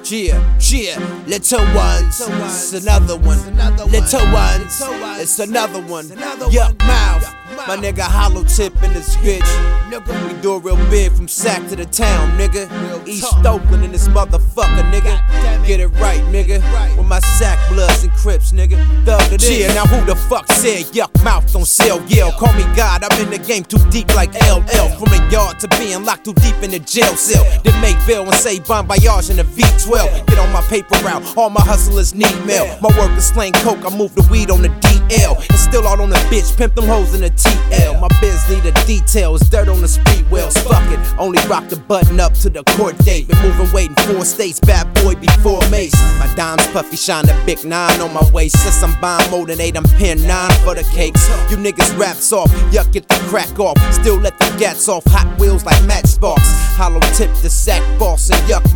Yeah, little ones, it's another one. Little ones, it's another one. Yuck mouth, my nigga Hollow Tip in this bitch. We do it real big from Sac to the town, nigga. East Oakland in this motherfucker, nigga. Get it right, nigga. With my Sac Bloods and Crips, nigga. Thug to this. Yeah, now who the fuck said yuck mouth don't sell? Yeah, call me God, I'm in the game too deep like LL. From the yard to being locked too deep in the jail cell. Then make bail and say Bon Voyage in the V12. Get on my paper route, all my hustlers need mail. My work is slang coke, I move the weed on the DL. And still out on the bitch, pimp them hoes in the TL. My biz need a detail, it's dirt on the speed wheels. Fuck it, only rock the button up to the court date. Been moving, waiting 4 states, bad boy before Mace. My dimes puffy, shine the big 9 on my waist. Since I'm buying more than 8, I'm paying 9 for the cakes. You niggas rap soft, yuck, get the crack off. Still let the gats off, Hot Wheels like Matchbox. Hollow Tip, the Sac boss, and yuck.